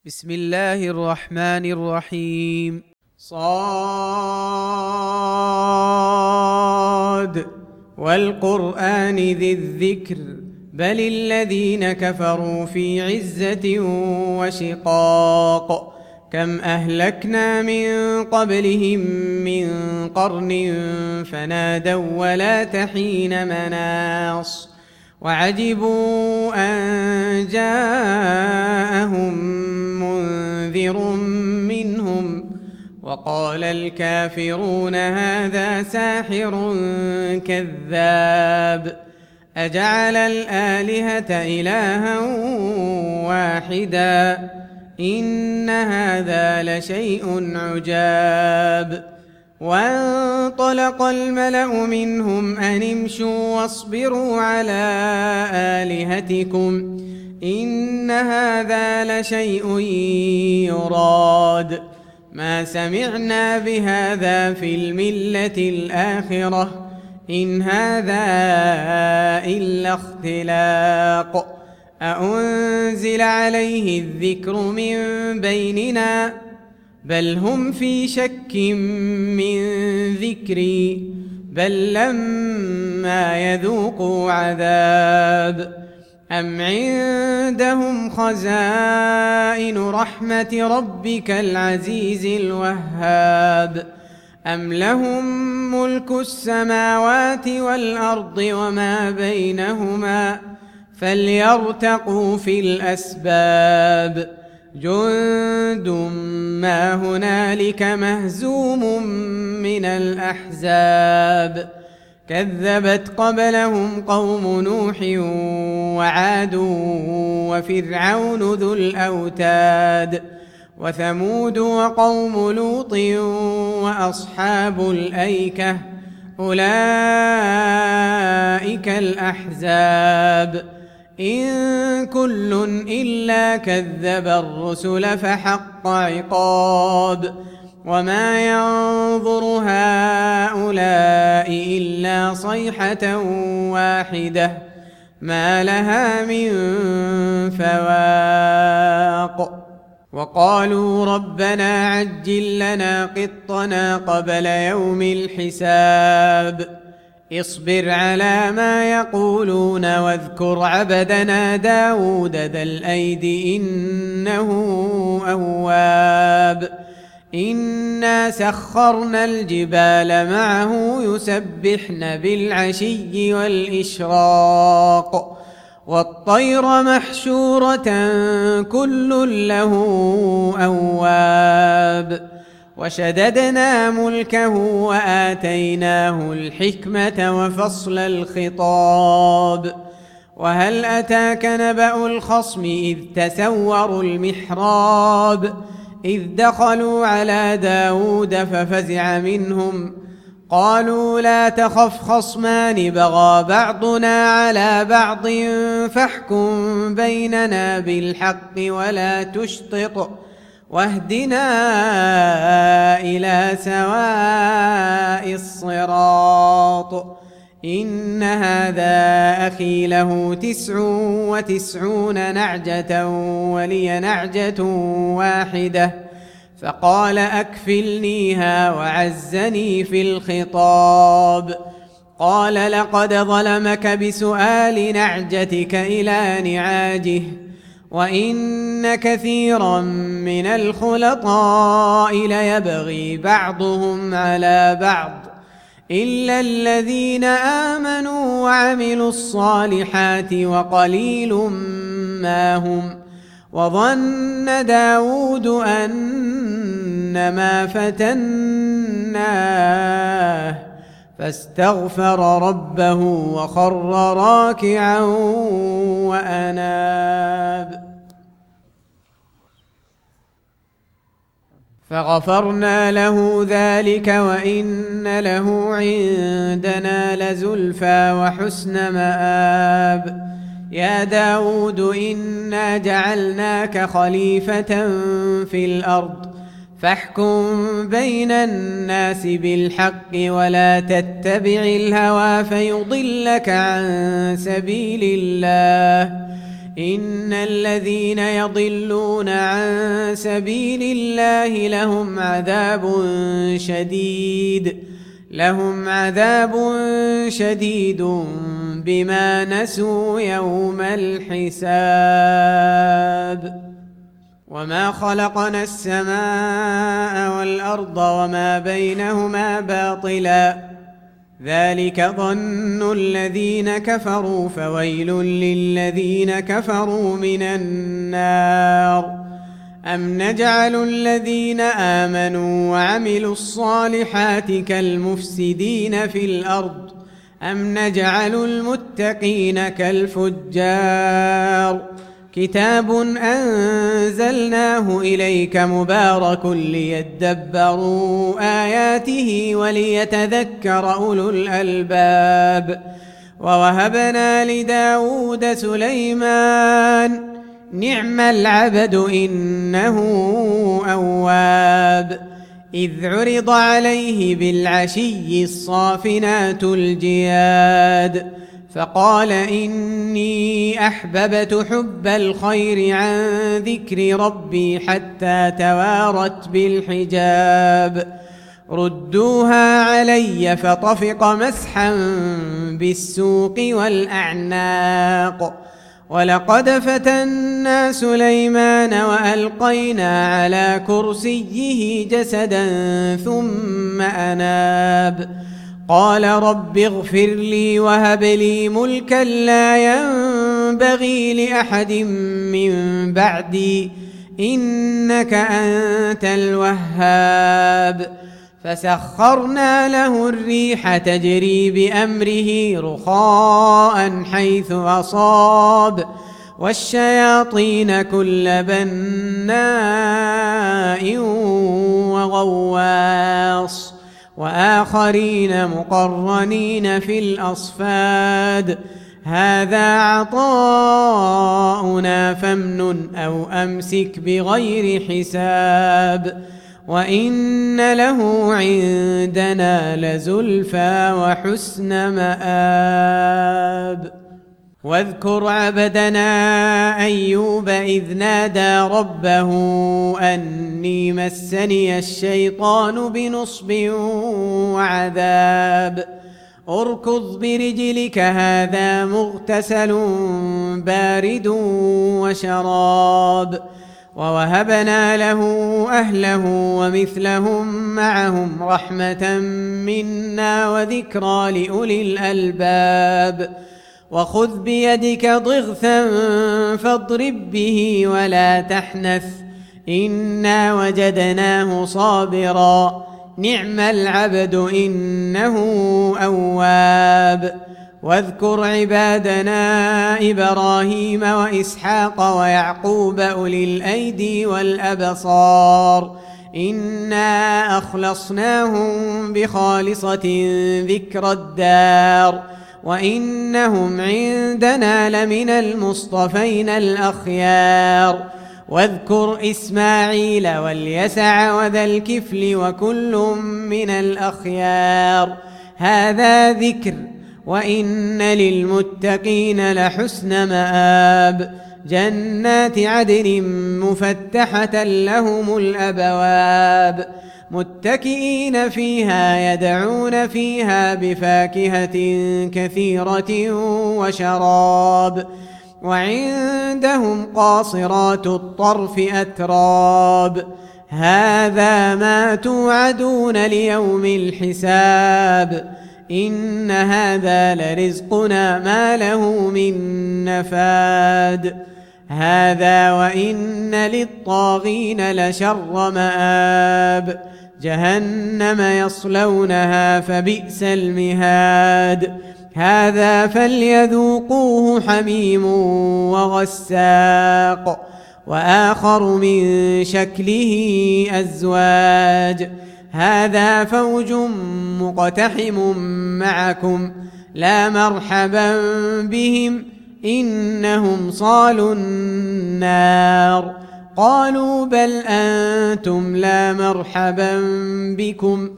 بسم الله الرحمن الرحيم. صاد والقرآن ذي الذكر بل الذين كفروا في عزة وشقاق كم أهلكنا من قبلهم من قرن فنادوا ولا تحين مناص وعجبوا أن جاءهم منذر منهم وقال الكافرون هذا ساحر كذاب أجعل الآلهة إلها واحدا إن هذا لشيء عجاب وانطلق الملأ منهم أن امشوا واصبروا على آلهتكم إن هذا لشيء يراد ما سمعنا بهذا في الملة الآخرة إن هذا إلا اختلاق أأنزل عليه الذكر من بيننا بل هم في شك من ذكري بل لما يذوقوا عذاب أم عندهم خزائن رحمة ربك العزيز الوهاب أم لهم ملك السماوات والأرض وما بينهما فليرتقوا في الأسباب جند ما هنالك مهزوم من الأحزاب كذبت قبلهم قوم نوح وعاد وفرعون ذو الأوتاد وثمود وقوم لوط وأصحاب الأيكة أولئك الأحزاب إن كل إلا كذب الرسل فحق عقاب وما ينظر هؤلاء إلا صيحة واحدة ما لها من فواق وقالوا ربنا عجل لنا قطنا قبل يوم الحساب اصبر على ما يقولون واذكر عبدنا داود ذا الأيد إنه أواب إنا سخرنا الجبال معه يسبحن بالعشي والإشراق والطير محشورة كل له أواب وشددنا ملكه وآتيناه الحكمة وفصل الخطاب وهل أتاك نبأ الخصم إذ تسوروا المحراب إذ دخلوا على داود ففزع منهم قالوا لا تخف خصمان بغى بعضنا على بعض فاحكم بيننا بالحق ولا تشطط واهدنا إلى سواء الصراط إن هذا أخي له 99 نعجة ولي نعجة واحدة فقال أكفلنيها وعزني في الخطاب قال لقد ظلمك بسؤال نعجتك إلى نعاجه وإن كثيرا من الخلطاء ليبغي بعضهم على بعض إلا الذين آمنوا وعملوا الصالحات وقليل ما هم وظن داود أنما فتناه فاستغفر ربه وخر راكعا وأناب فغفرنا له ذلك وإن له عندنا لزلفى وحسن مآب يا داود إنا جعلناك خليفة في الأرض فاحكم بين الناس بالحق ولا تتبع الهوى فيضلك عن سبيل الله إن الذين يضلون عن سبيل الله لهم عذاب شديد بما نسوا يوم الحساب. وما خلقنا السماء والأرض وما بينهما باطلا ذلك ظن الذين كفروا فويل للذين كفروا من النار. أم نجعل الذين آمنوا وعملوا الصالحات كالمفسدين في الأرض أم نجعل المتقين كالفجار. كتاب أنزلناه إليك مبارك ليدبروا آياته وليتذكر أولو الألباب. ووهبنا لداود سليمان نعم العبد إنه أواب. إذ عرض عليه بالعشي الصافنات الجياد فقال إني أحببت حب الخير عن ذكر ربي حتى توارت بالحجاب. ردوها علي فطفق مسحا بالسوق والأعناق. ولقد فتنا سليمان وألقينا على كرسيه جسدا ثم أناب. قال رب اغفر لي وهب لي ملكا لا ينبغي لأحد من بعدي إنك أنت الوهاب. فسخرنا له الريح تجري بأمره رخاء حيث أصاب والشياطين كل بناء وغواص وآخرين مقرنين في الأصفاد. هذا عطاؤنا فامنن أو أمسك بغير حساب. وإن له عندنا لزلفى وحسن مآب. واذكر عبدنا أيوب إذ نادى ربه أني مسني الشيطان بنصب وعذاب. اركض برجلك هذا مغتسل بارد وشراب. ووهبنا له أهله ومثلهم معهم رحمة منا وذكرى لأولي الألباب. وخذ بيدك ضغثا فاضرب به ولا تحنث إنا وجدناه صابرا نعم العبد إنه أواب. واذكر عبادنا إبراهيم وإسحاق ويعقوب أولي الأيدي والأبصار إنا أخلصناهم بخالصة ذكر الدار وإنهم عندنا لمن المصطفين الأخيار. واذكر إسماعيل واليسع وذا الكفل وكل من الأخيار. هذا ذكر وإن للمتقين لحسن مآب. جنات عدن مفتحة لهم الأبواب متكئين فيها يدعون فيها بفاكهة كثيرة وشراب. وعندهم قاصرات الطرف أتراب. هذا ما توعدون ليوم الحساب إن هذا لرزقنا ما له من نفاد. هذا وإن للطاغين لشر مآب. جهنم يصلونها فبئس المهاد. هذا فليذوقوه حميم وغساق وآخر من شكله أزواج. هذا فوج مقتحم معكم لا مرحبا بهم إنهم صالوا النار. قالوا بل أنتم لا مرحبا بكم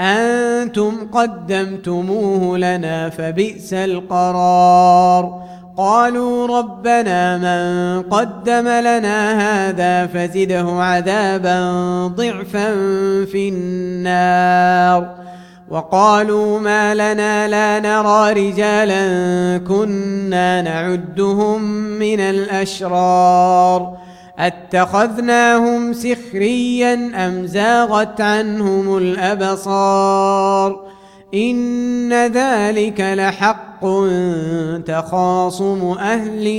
أنتم قدمتموه لنا فبئس القرار. قالوا ربنا من قدم لنا هذا فزده عذابا ضعفا في النار. وقالوا ما لنا لا نرى رجالا كنا نعدهم من الأشرار اتخذناهم سخريا أم زاغت عنهم الأبصار إن ذلك لحق تخاصم أهل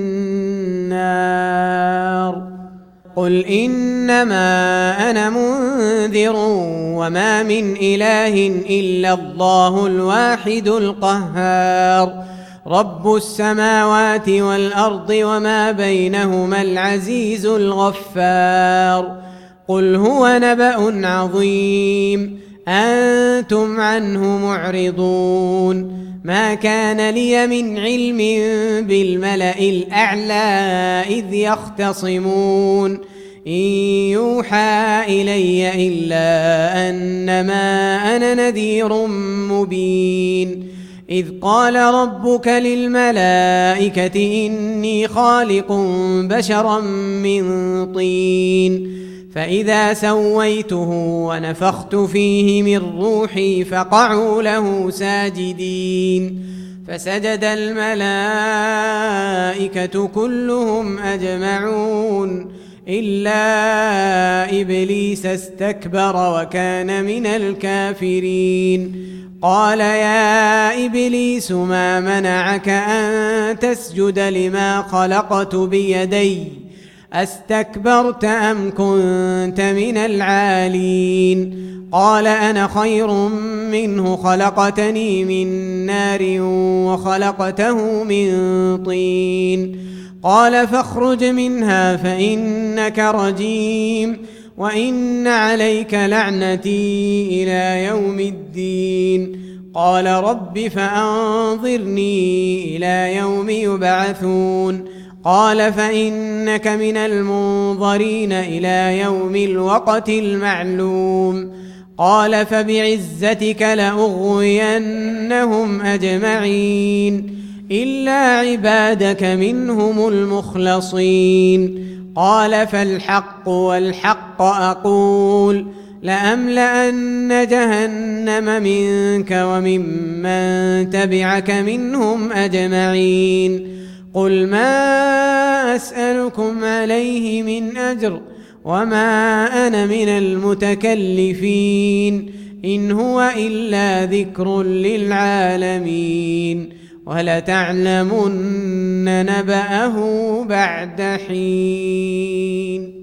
النار. قل إنما أنا منذر وما من إله إلا الله الواحد القهار رب السماوات والأرض وما بينهما العزيز الغفار. قل هو نبأ عظيم أنتم عنه معرضون. ما كان لي من علم بالملأ الأعلى إذ يختصمون إن يوحى إلي إلا أنما أنا نذير مبين. إذ قال ربك للملائكة إني خالق بشرا من طين فإذا سويته ونفخت فيه من روحي فقعوا له ساجدين فسجد الملائكة كلهم أجمعون إلا إبليس استكبر وكان من الكافرين. قال يا إبليس ما منعك أن تسجد لما خلقت بيدي أستكبرت أم كنت من العالين؟ قال أنا خير منه خلقتني من نار وخلقته من طين. قال فاخرج منها فإنك رجيم وإن عليك لعنتي إلى يوم الدين. قال رب فأنظرني إلى يوم يبعثون. قال فإنك من المنظرين إلى يوم الوقت المعلوم. قال فبعزتك لأغوينهم أجمعين إلا عبادك منهم المخلصين. قال فالحق والحق أقول لأملأن جهنم منك وممن تبعك منهم أجمعين. قل ما أسألكم عليه من أجر وما أنا من المتكلفين إن هو إلا ذكر للعالمين ولتعلمن نبأه بعد حين.